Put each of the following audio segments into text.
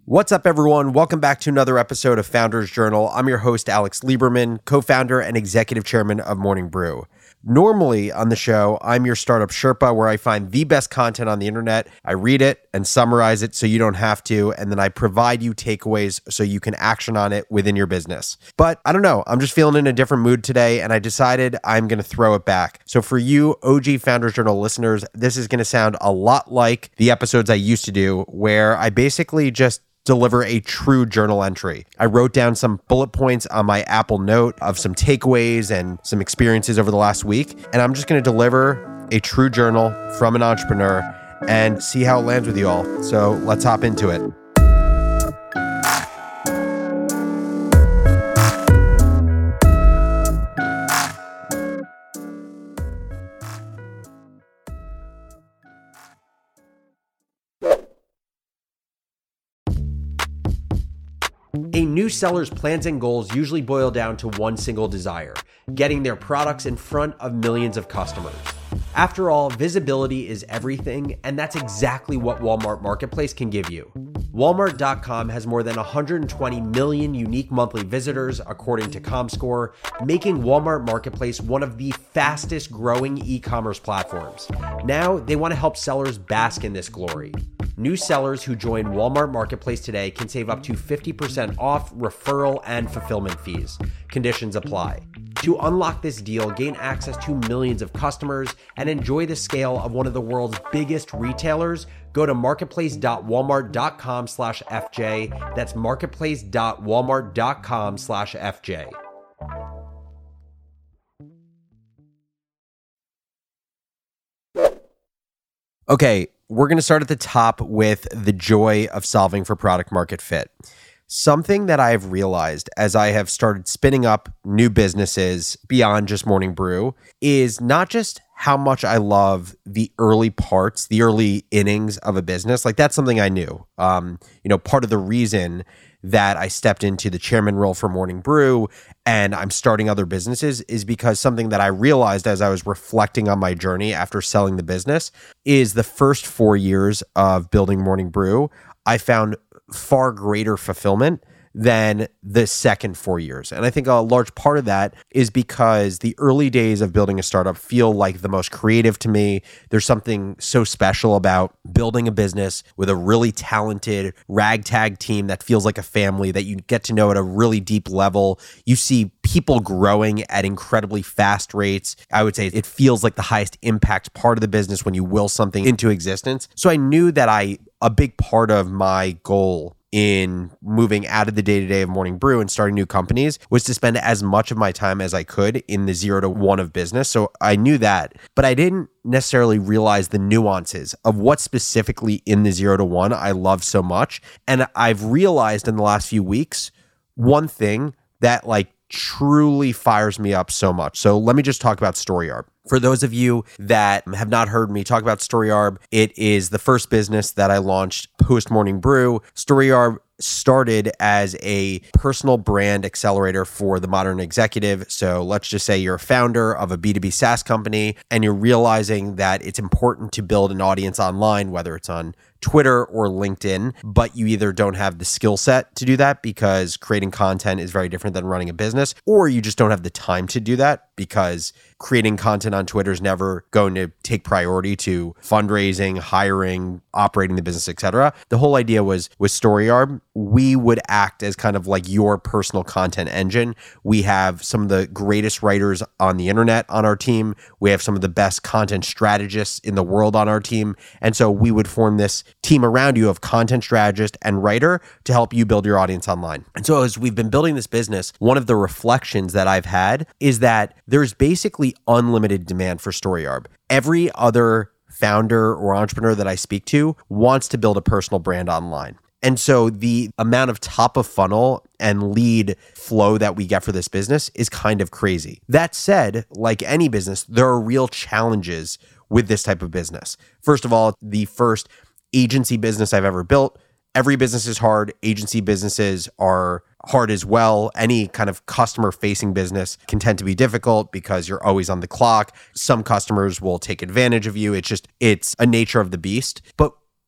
What's up, everyone? Welcome back to another episode of Founders Journal. I'm your host, Alex Lieberman, co-founder and executive chairman of Morning Brew. Normally on the show, I'm your startup Sherpa, where I find the best content on the internet. I read it and summarize it so you don't have to, and then I provide you takeaways so you can action on it within your business. But I don't know, I'm just feeling in a different mood today, and I decided I'm going to throw it back. So for you OG Founders Journal listeners, this is going to sound a lot like the episodes I used to do, where I basically just deliver a true journal entry. I wrote down some bullet points on my Apple Note of some takeaways and some experiences over the last week, and I'm just going to deliver a true journal from an entrepreneur and see how it lands with you all. So let's hop into it. A new seller's plans and goals usually boil down to one single desire: getting their products in front of millions of customers. After all, visibility is everything, and that's exactly what Walmart Marketplace can give you. Walmart.com has more than 120 million unique monthly visitors, according to Comscore, making Walmart Marketplace one of the fastest growing e-commerce platforms. Now, they want to help sellers bask in this glory. New sellers who join Walmart Marketplace today can save up to 50% off referral and fulfillment fees. Conditions apply. To unlock this deal, gain access to millions of customers, and enjoy the scale of one of the world's biggest retailers, go to marketplace.walmart.com/FJ. That's marketplace.walmart.com/FJ. Okay, we're going to start at the top with the joy of solving for product market fit. Something that I've realized as I have started spinning up new businesses beyond just Morning Brew is not just how much I love the early parts, the early innings of a business. Like, that's something I knew. Part of the reason that I stepped into the chairman role for Morning Brew and I'm starting other businesses is because something that I realized as I was reflecting on my journey after selling the business is the first 4 years of building Morning Brew, I found far greater fulfillment than the second 4 years. And I think a large part of that is because the early days of building a startup feel like the most creative to me. There's something so special about building a business with a really talented ragtag team that feels like a family that you get to know at a really deep level. You see people growing at incredibly fast rates. I would say it feels like the highest impact part of the business when you will something into existence. So I knew that a big part of my goal in moving out of the day-to-day of Morning Brew and starting new companies was to spend as much of my time as I could in the 0 to 1 of business. So I knew that, but I didn't necessarily realize the nuances of what specifically in the 0 to 1 I love so much. And I've realized in the last few weeks, one thing that truly fires me up so much. So let me just talk about StoryArb. For those of you that have not heard me talk about StoryArb, it is the first business that I launched post Morning Brew. StoryArb started as a personal brand accelerator for the modern executive. So let's just say you're a founder of a B2B SaaS company and you're realizing that it's important to build an audience online, whether it's on Twitter or LinkedIn, but you either don't have the skill set to do that because creating content is very different than running a business, or you just don't have the time to do that because creating content on Twitter is never going to take priority to fundraising, hiring, operating the business, etc. The whole idea was with StoryArb, we would act as kind of like your personal content engine. We have some of the greatest writers on the internet on our team. We have some of the best content strategists in the world on our team. And so we would form this team around you of content strategist and writer to help you build your audience online. And so as we've been building this business, one of the reflections that I've had is that there's basically unlimited demand for StoryArb. Every other founder or entrepreneur that I speak to wants to build a personal brand online. And so the amount of top of funnel and lead flow that we get for this business is kind of crazy. That said, like any business, there are real challenges with this type of business. First of all, the first agency business I've ever built. Every business is hard. Agency businesses are hard as well. Any kind of customer-facing business can tend to be difficult because you're always on the clock. Some customers will take advantage of you. It's a nature of the beast. But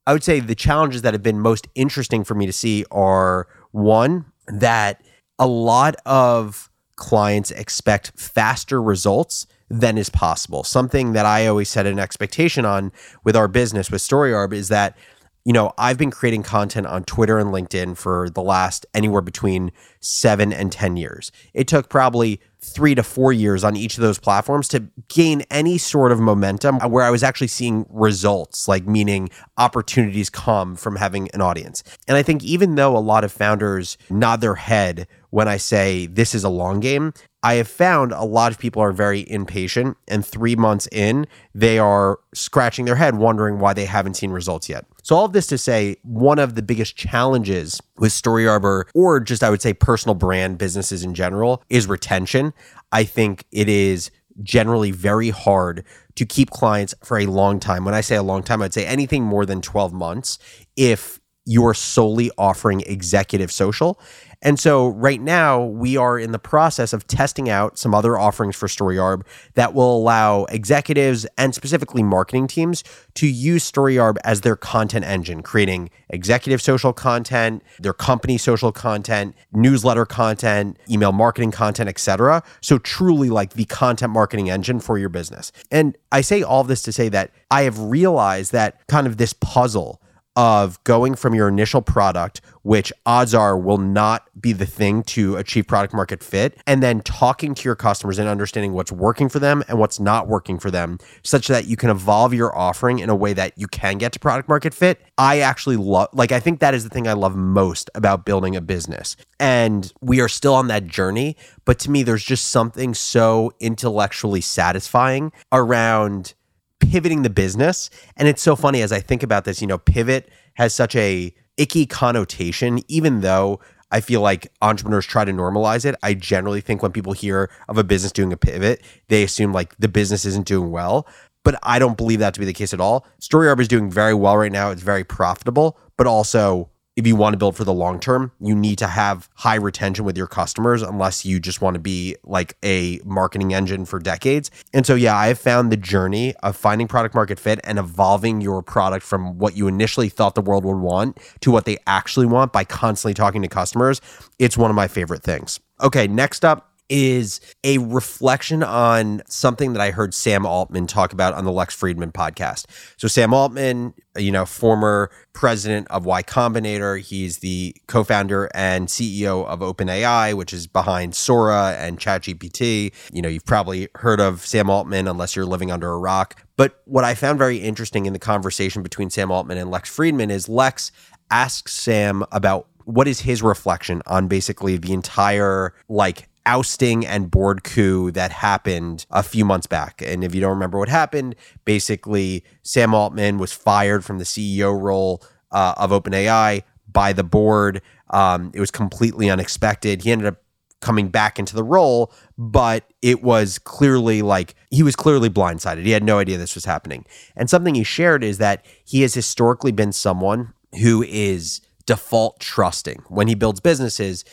I would say the challenges that have been most interesting for me to see are, one, that a lot of clients expect faster results than is possible. Something that I always set an expectation on with our business with StoryArb is that, I've been creating content on Twitter and LinkedIn for the last anywhere between 7 and 10 years. It took probably 3 to 4 years on each of those platforms to gain any sort of momentum where I was actually seeing results, like meaning opportunities come from having an audience. And I think even though a lot of founders nod their head when I say this is a long game, I have found a lot of people are very impatient, and 3 months in, they are scratching their head wondering why they haven't seen results yet. So all of this to say, one of the biggest challenges with StoryArb, or just I would say personal brand businesses in general, is retention. I think it is generally very hard to keep clients for a long time. When I say a long time, I'd say anything more than 12 months if you're solely offering executive social. And so right now we are in the process of testing out some other offerings for StoryArb that will allow executives and specifically marketing teams to use StoryArb as their content engine, creating executive social content, their company social content, newsletter content, email marketing content, etc. So truly like the content marketing engine for your business. And I say all of this to say that I have realized that kind of this puzzle of going from your initial product, which odds are will not be the thing to achieve product market fit, and then talking to your customers and understanding what's working for them and what's not working for them, such that you can evolve your offering in a way that you can get to product market fit. I actually love, I think that is the thing I love most about building a business. And we are still on that journey, but to me, there's just something so intellectually satisfying around pivoting the business. And it's so funny as I think about this, pivot has such a icky connotation, even though I feel like entrepreneurs try to normalize it. I generally think when people hear of a business doing a pivot, they assume like the business isn't doing well. But I don't believe that to be the case at all. StoryArb is doing very well right now. It's very profitable, but also if you want to build for the long term, you need to have high retention with your customers unless you just want to be like a marketing engine for decades. And so, yeah, I have found the journey of finding product market fit and evolving your product from what you initially thought the world would want to what they actually want by constantly talking to customers. It's one of my favorite things. Okay, next up is a reflection on something that I heard Sam Altman talk about on the Lex Fridman podcast. So Sam Altman, former president of Y Combinator, he's the co-founder and CEO of OpenAI, which is behind Sora and ChatGPT. You've probably heard of Sam Altman unless you're living under a rock. But what I found very interesting in the conversation between Sam Altman and Lex Fridman is Lex asks Sam about what is his reflection on basically the entire ousting and board coup that happened a few months back. And if you don't remember what happened, basically Sam Altman was fired from the CEO role of OpenAI by the board. It was completely unexpected. He ended up coming back into the role, but it was clearly he was clearly blindsided. He had no idea this was happening. And something he shared is that he has historically been someone who is default trusting. When he builds businesses,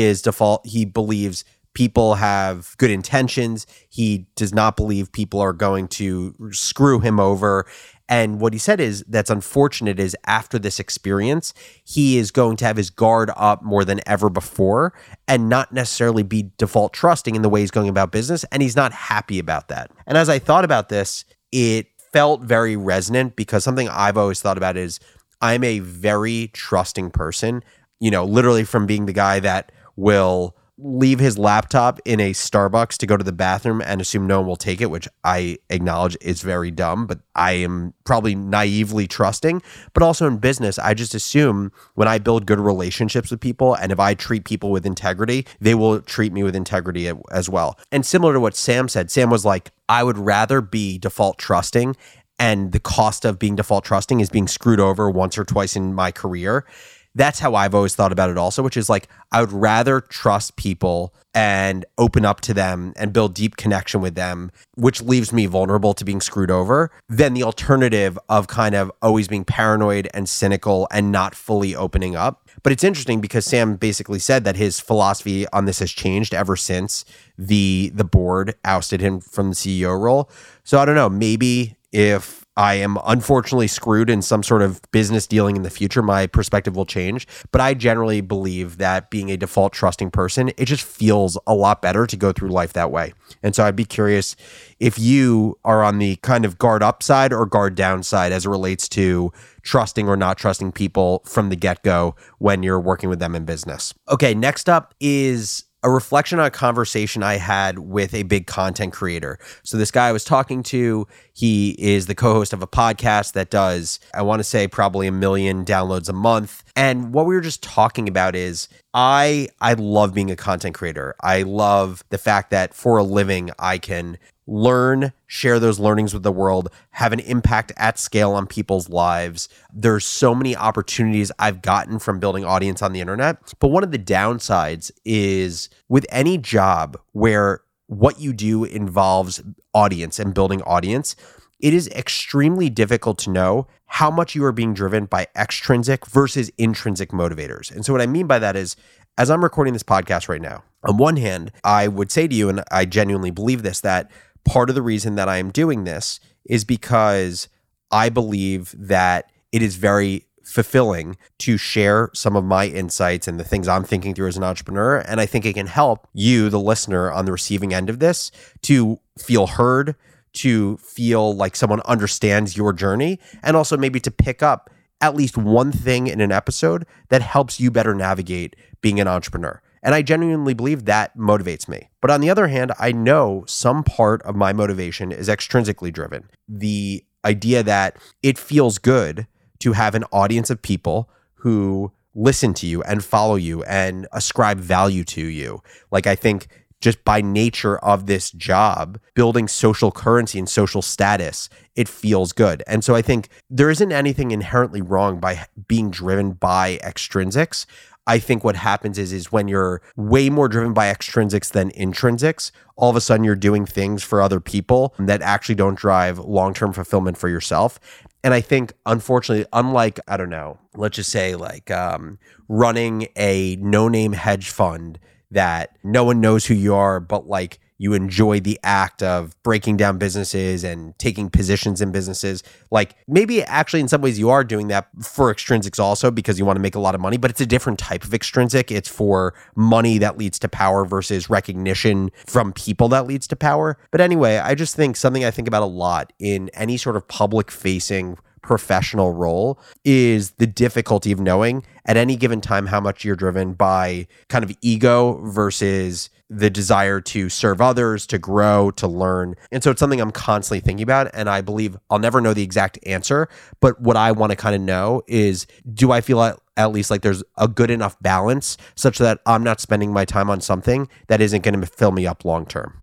he believes people have good intentions. He does not believe people are going to screw him over. And what he said is that's unfortunate is after this experience, he is going to have his guard up more than ever before and not necessarily be default trusting in the way he's going about business. And he's not happy about that. And as I thought about this, it felt very resonant because something I've always thought about is I'm a very trusting person, literally from being the guy that will leave his laptop in a Starbucks to go to the bathroom and assume no one will take it, which I acknowledge is very dumb, but I am probably naively trusting. But also in business, I just assume when I build good relationships with people and if I treat people with integrity, they will treat me with integrity as well. And similar to what Sam said, Sam was like, I would rather be default trusting, and the cost of being default trusting is being screwed over once or twice in my career. That's how I've always thought about it also, which is I would rather trust people and open up to them and build deep connection with them, which leaves me vulnerable to being screwed over, than the alternative of kind of always being paranoid and cynical and not fully opening up. But it's interesting because Sam basically said that his philosophy on this has changed ever since the board ousted him from the CEO role. So I don't know, maybe if I am unfortunately screwed in some sort of business dealing in the future, my perspective will change. But I generally believe that being a default trusting person, it just feels a lot better to go through life that way. And so I'd be curious if you are on the kind of guard up side or guard down side as it relates to trusting or not trusting people from the get-go when you're working with them in business. Okay, next up is a reflection on a conversation I had with a big content creator. So this guy I was talking to, he is the co-host of a podcast that does, I want to say, probably 1 million downloads a month. And what we were just talking about is I love being a content creator. I love the fact that for a living, I can learn, share those learnings with the world, have an impact at scale on people's lives. There's so many opportunities I've gotten from building audience on the internet. But one of the downsides is with any job where what you do involves audience and building audience, it is extremely difficult to know how much you are being driven by extrinsic versus intrinsic motivators. And so what I mean by that is, as I'm recording this podcast right now, on one hand, I would say to you, and I genuinely believe this, that part of the reason that I am doing this is because I believe that it is very fulfilling to share some of my insights and the things I'm thinking through as an entrepreneur. And I think it can help you, the listener on the receiving end of this, to feel heard, to feel like someone understands your journey, and also maybe to pick up at least one thing in an episode that helps you better navigate being an entrepreneur. And I genuinely believe that motivates me. But on the other hand, I know some part of my motivation is extrinsically driven. The idea that it feels good to have an audience of people who listen to you and follow you and ascribe value to you. Like, I think just by nature of this job, building social currency and social status, it feels good. And so I think there isn't anything inherently wrong by being driven by extrinsics. I think what happens is when you're way more driven by extrinsics than intrinsics, all of a sudden you're doing things for other people that actually don't drive long-term fulfillment for yourself. And I think, unfortunately, unlike, I don't know, let's just say like running a no-name hedge fund that no one knows who you are, but like you enjoy the act of breaking down businesses and taking positions in businesses. Like maybe actually in some ways you are doing that for extrinsics also because you want to make a lot of money, but it's a different type of extrinsic. It's for money that leads to power versus recognition from people that leads to power. But anyway, I just think something I think about a lot in any sort of public facing professional role is the difficulty of knowing at any given time how much you're driven by kind of ego versus the desire to serve others, to grow, to learn. And so it's something I'm constantly thinking about. And I believe I'll never know the exact answer. But what I want to kind of know is, do I feel at least like there's a good enough balance such that I'm not spending my time on something that isn't going to fill me up long term?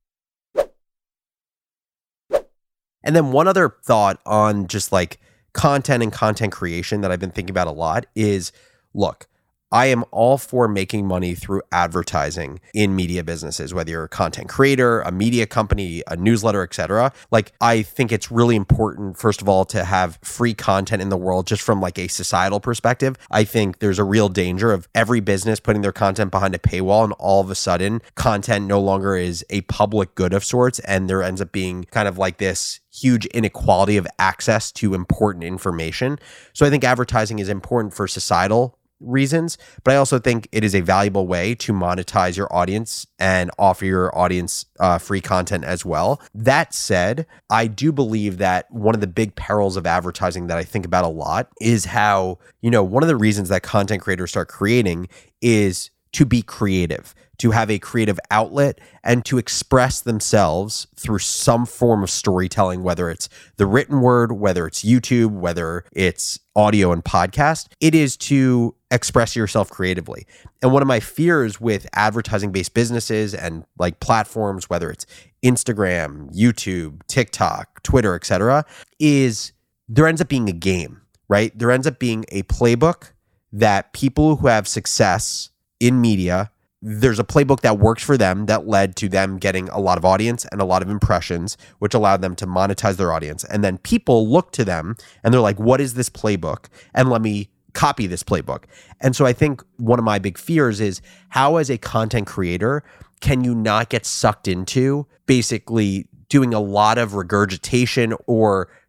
And then one other thought on just like content and content creation that I've been thinking about a lot is, look, I am all for making money through advertising in media businesses, whether you're a content creator, a media company, a newsletter, etc. Like, I think it's really important, first of all, to have free content in the world just from like a societal perspective. I think there's a real danger of every business putting their content behind a paywall and all of a sudden content no longer is a public good of sorts. And there ends up being kind of like this huge inequality of access to important information. So I think advertising is important for societal reasons, but I also think it is a valuable way to monetize your audience and offer your audience free content as well. That said, I do believe that one of the big perils of advertising that I think about a lot is how, one of the reasons that content creators start creating is to be creative, to have a creative outlet and to express themselves through some form of storytelling, whether it's the written word, whether it's YouTube, whether it's audio and podcast. It is to express yourself creatively. And one of my fears with advertising-based businesses and like platforms, whether it's Instagram, YouTube, TikTok, Twitter, etc., is there ends up being a game, right? There ends up being a playbook that people who have success in media, there's a playbook that works for them that led to them getting a lot of audience and a lot of impressions, which allowed them to monetize their audience. And then people look to them and they're like, what is this playbook? And let me copy this playbook. And so I think one of my big fears is how, as a content creator, can you not get sucked into basically doing a lot of regurgitation or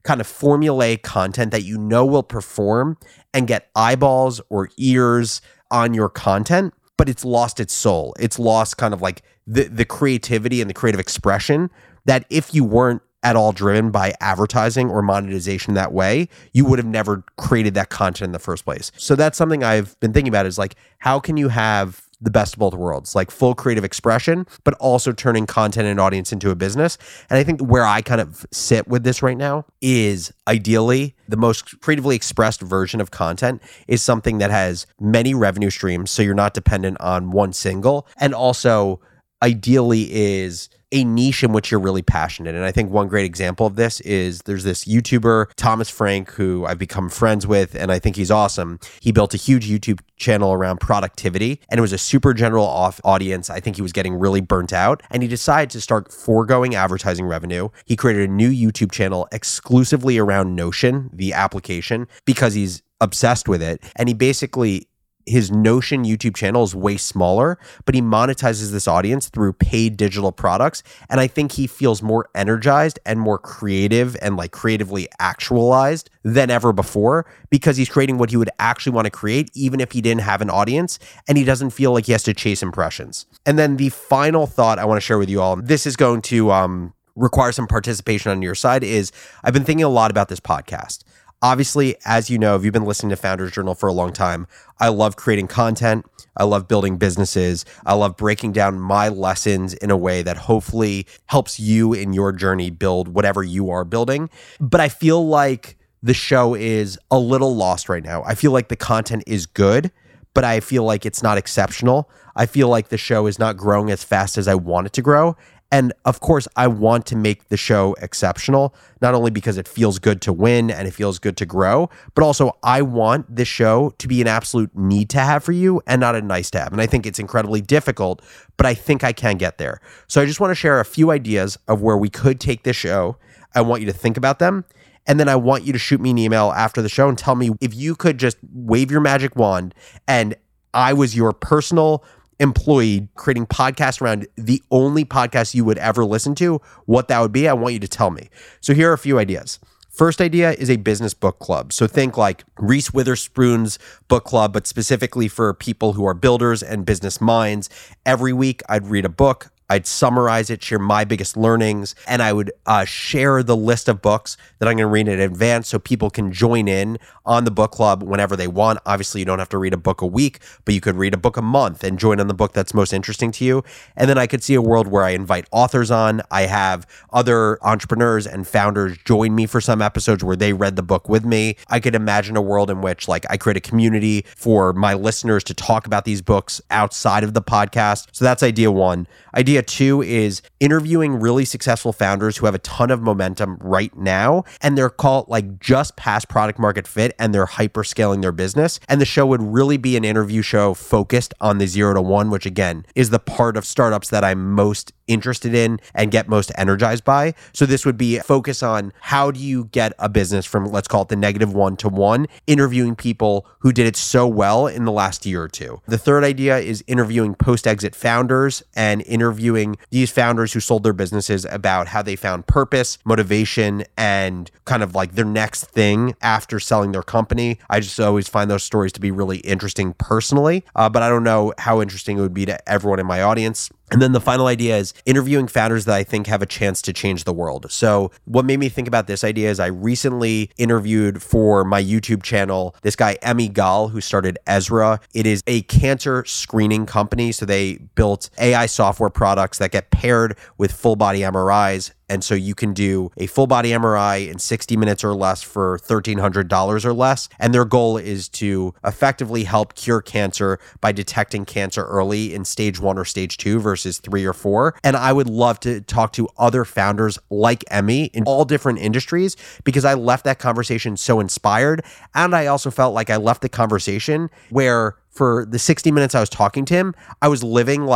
kind of formulaic content that you know will perform and get eyeballs or ears on your content, but it's lost its soul. It's lost kind of like the creativity and the creative expression that if you weren't at all driven by advertising or monetization that way, you would have never created that content in the first place. So that's something I've been thinking about is like, how can you have the best of both worlds, like full creative expression, but also turning content and audience into a business? And I think where I kind of sit with this right now is ideally the most creatively expressed version of content is something that has many revenue streams. So you're not dependent on one single, and also ideally is a niche in which you're really passionate. And I think one great example of this is there's this YouTuber, Thomas Frank, who I've become friends with, and I think he's awesome. He built a huge YouTube channel around productivity, and it was a super general audience. I think he was getting really burnt out, and he decided to start foregoing advertising revenue. He created a new YouTube channel exclusively around Notion, the application, because he's obsessed with it. And he basically his Notion YouTube channel is way smaller, but he monetizes this audience through paid digital products. And I think he feels more energized and more creative and like creatively actualized than ever before because he's creating what he would actually want to create, even if he didn't have an audience, and he doesn't feel like he has to chase impressions. And then the final thought I want to share with you all, this is going to require some participation on your side, is I've been thinking a lot about this podcast. Obviously, as you know, if you've been listening to Founders Journal for a long time, I love creating content. I love building businesses. I love breaking down my lessons in a way that hopefully helps you in your journey build whatever you are building. But I feel like the show is a little lost right now. I feel like the content is good, but I feel like it's not exceptional. I feel like the show is not growing as fast as I want it to grow. And of course, I want to make the show exceptional, not only because it feels good to win and it feels good to grow, but also I want this show to be an absolute need to have for you and not a nice to have. And I think it's incredibly difficult, but I think I can get there. So I just want to share a few ideas of where we could take this show. I want you to think about them. And then I want you to shoot me an email after the show and tell me if you could just wave your magic wand and I was your personal employee creating podcasts around the only podcast you would ever listen to, what that would be. I want you to tell me. So here are a few ideas. First idea is a business book club. So think like Reese Witherspoon's book club, but specifically for people who are builders and business minds. Every week I'd read a book. I'd summarize it, share my biggest learnings, and I would share the list of books that I'm going to read in advance so people can join in on the book club whenever they want. Obviously, you don't have to read a book a week, but you could read a book a month and join on the book that's most interesting to you. And then I could see a world where I invite authors on. I have other entrepreneurs and founders join me for some episodes where they read the book with me. I could imagine a world in which like I create a community for my listeners to talk about these books outside of the podcast. So that's idea one. Idea two is interviewing really successful founders who have a ton of momentum right now, and they're called like just past product market fit and they're hyper scaling their business. And the show would really be an interview show focused on the 0 to 1, which again is the part of startups that I'm most interested in and get most energized by. So this would be a focus on how do you get a business from, let's call it the -1 to 1, interviewing people who did it so well in the last year or two. The third idea is interviewing post-exit founders and interviewing these founders who sold their businesses about how they found purpose, motivation, and kind of like their next thing after selling their company. I just always find those stories to be really interesting personally, but I don't know how interesting it would be to everyone in my audience. And then the final idea is interviewing founders that I think have a chance to change the world. So what made me think about this idea is I recently interviewed for my YouTube channel this guy, Emmy Gal, who started Ezra. It is a cancer screening company. So they built AI software products that get paired with full body MRIs. And so you can do a full body MRI in 60 minutes or less for $1,300 or less. And their goal is to effectively help cure cancer by detecting cancer early in stage 1 or stage 2 versus 3 or 4. And I would love to talk to other founders like Emmy in all different industries because I left that conversation so inspired. And I also felt like I left the conversation where for the 60 minutes I was talking to him, I was living like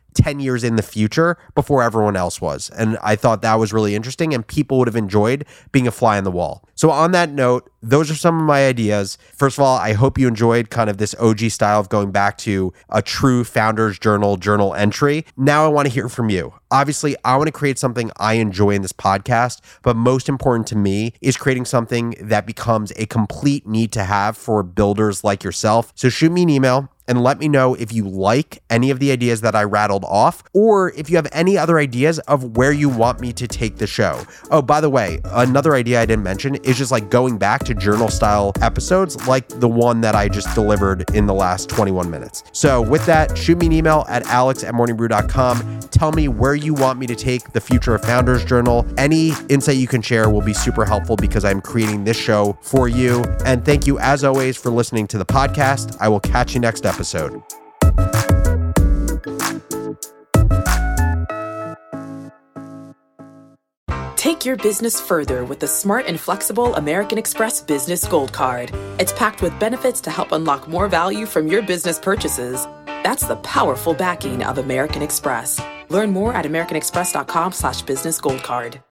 10 years in the future before everyone else was. And I thought that was really interesting, and people would have enjoyed being a fly on the wall. So on that note, those are some of my ideas. First of all, I hope you enjoyed kind of this OG style of going back to a true founder's journal entry. Now I want to hear from you. Obviously, I want to create something I enjoy in this podcast, but most important to me is creating something that becomes a complete need to have for builders like yourself. So shoot me an email and let me know if you like any of the ideas that I rattled off, or if you have any other ideas of where you want me to take the show. Oh, by the way, another idea I didn't mention is just like going back to journal style episodes like the one that I just delivered in the last 21 minutes. So with that, shoot me an email at alex@morningbrew.com. Tell me where you want me to take the future of Founders Journal. Any insight you can share will be super helpful because I'm creating this show for you. And thank you as always for listening to the podcast. I will catch you next episode. Take your business further with the smart and flexible American Express Business Gold Card. It's packed with benefits to help unlock more value from your business purchases. That's the powerful backing of American Express. Learn more at americanexpress.com/businessgoldcard.